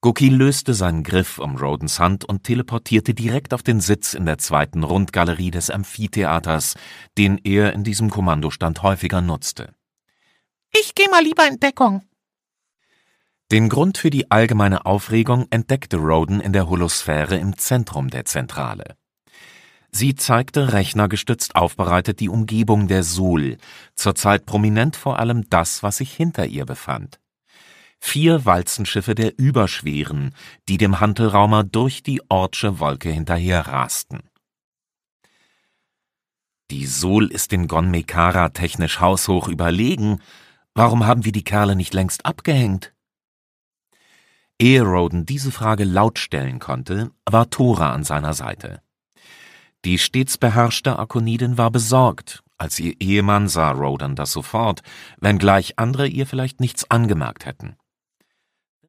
Gookie löste seinen Griff um Rodens Hand und teleportierte direkt auf den Sitz in der zweiten Rundgalerie des Amphitheaters, den er in diesem Kommandostand häufiger nutzte. »Ich geh mal lieber in Deckung.« Den Grund für die allgemeine Aufregung entdeckte Roden in der Holosphäre im Zentrum der Zentrale. Sie zeigte rechnergestützt aufbereitet die Umgebung der Sul, zurzeit prominent vor allem das, was sich hinter ihr befand. 4 Walzenschiffe der Überschweren, die dem Hantelraumer durch die Ortsche Wolke hinterher rasten. Die Sul ist den Gon Mekara technisch haushoch überlegen. Warum haben wir die Kerle nicht längst abgehängt? Ehe Roden diese Frage laut stellen konnte, war Thora an seiner Seite. Die stets beherrschte Arkonidin war besorgt. Als ihr Ehemann sah Roden das sofort, wenngleich andere ihr vielleicht nichts angemerkt hätten.